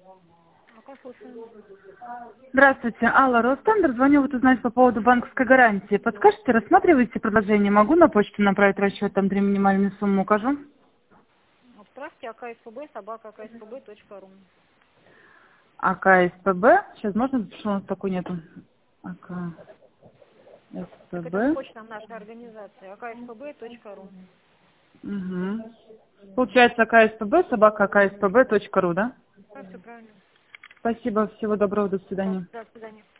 Послушаем. Здравствуйте, Алла, Ростендер. Звоню вот узнать по поводу банковской гарантии. Подскажите, рассматриваете предложение? Могу на почту направить расчет, там 3 минимальные суммы укажу? Отправьте akspb@akspb.ru. АКСПБ. Сейчас можно запишу, у нас такой нету. Так это же АКСПБ. почта нашей организации. akspb.ru. Угу. Получается АКСПБ, собака АКСПБ.ру, да? Да, все правильно. Спасибо, всего доброго, до Да, свидания. до свидания.